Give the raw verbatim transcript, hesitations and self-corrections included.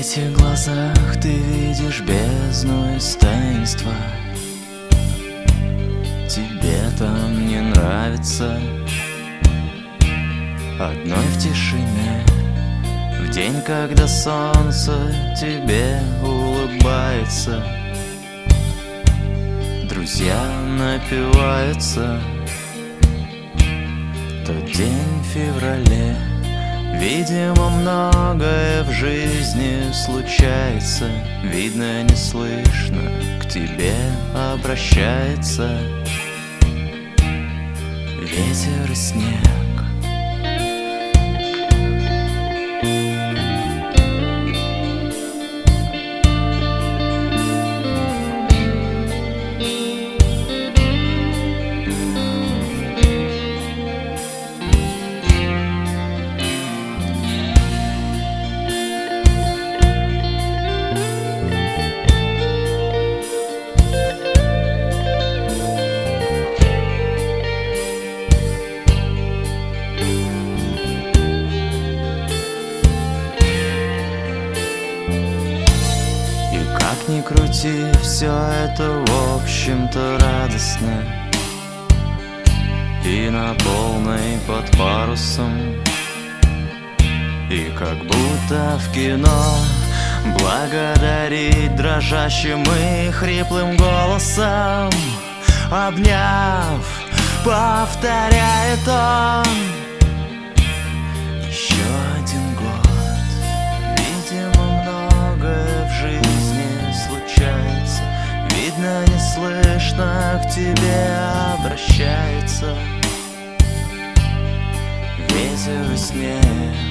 этих глазах ты видишь бездну из таинства. Тебе там не нравится одной в тишине, в день, когда солнце тебе улыбается. Друзья напиваются. Тот день в феврале. Видимо, многое в жизни случается. Видно, не слышно, к тебе обращается ветер и снег. Как ни крути, все это в общем-то радостно. И на полной под парусом. И как будто в кино благодарить дрожащим и хриплым голосом. Обняв, повторяет он: еще один год. Видимо, многое в жизни случается. Видно, не слышно, к тебе обращается ветер и снег.